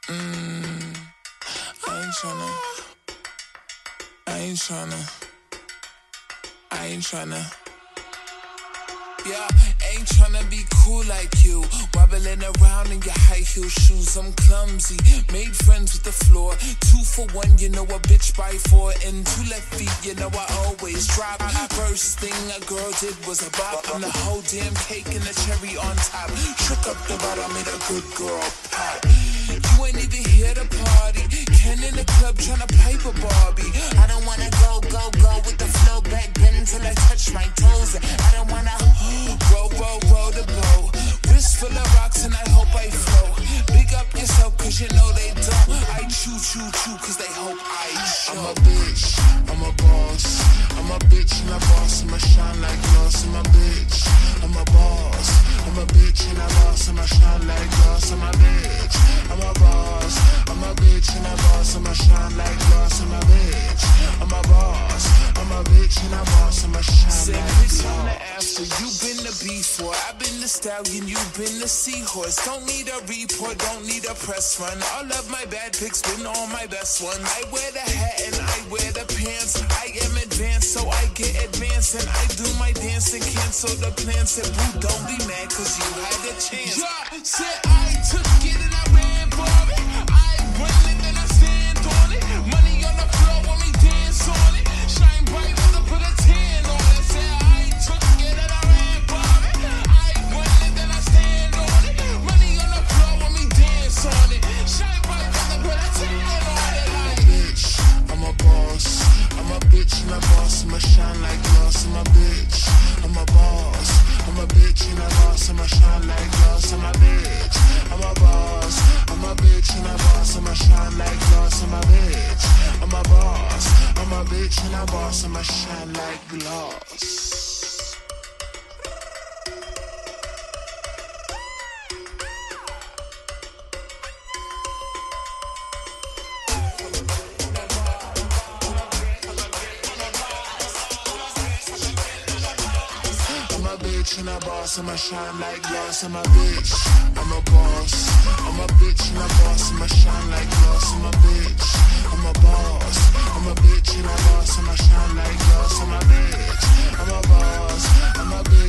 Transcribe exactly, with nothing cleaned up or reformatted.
Mm, I ain't tryna, I ain't tryna, I ain't tryna. Yeah, ain't tryna be cool like you. Wobbling around in your high heel shoes, I'm clumsy. Made friends with the floor. Two for one, you know a bitch by four. And two left feet, you know I always drop. First thing a girl did was a bop. I'm the whole damn cake and the cherry on top. Shook up the bottom, made a good girl pop. You ain't even here to party. Ken in the club tryna pipe a Barbie. I don't wanna go, go, go with the flow back bend until I touch my toes. I don't wanna roll, roll, roll the boat. Wrist full of rocks and I hope I float. Big up yourself cause you know they don't. I chew, chew, chew cause they hope I show. I'm a bitch, I'm a boss. I'm a bitch and a boss. I'ma shine like gloss. I'm a bitch, I'm a boss. I'm a bitch and a boss. I'ma shine like gloss. I'm a bitch, I'm a boss. I'm a bitch and a boss. I'ma shine like gloss. I'm a bitch, I'm a boss. I'm a bitch and a boss. I'ma shine Said like bitch gloss. On the after, you been the before. I've been the stallion, you been the seahorse. Don't need a report, don't need a press run. All of my bad pics been all my best ones. I wear the hat and I wear the pants. I am advanced, so I get advanced. And I do my dance and cancel the plans. Said boo, don't be mad cause you had a chance. Yeah, said I took it and I ran for it. I run it and I stand on it. Money on the floor when we dance on it. Shine bright with a put a tan on it. Said I took it and I ran for it. I run it and I stand on it. Money on the floor when we dance on it. Shine bright with a put a tan on it. Like bitch, I'm a boss. I'm a bitch and a boss. I'ma shine like gloss. I'm a bitch, I'm a boss. I'm a bitch and a boss. I'ma shine like gloss. I'm a bitch, I'm a boss. I'm a bitch and a boss. I'ma shine like gloss. I'm a bitch, I'm a boss. I'm a bitch and a boss. I'ma shine like gloss. And a boss, I'ma shine like gloss. I'm a bitch, I'm a boss. I'm a bitch and a boss, I'ma shine like gloss. I'm a bitch, I'm a boss. I'm a bitch and a boss, I'ma shine like gloss. I'm a bitch, I'm a boss. I'm a bitch.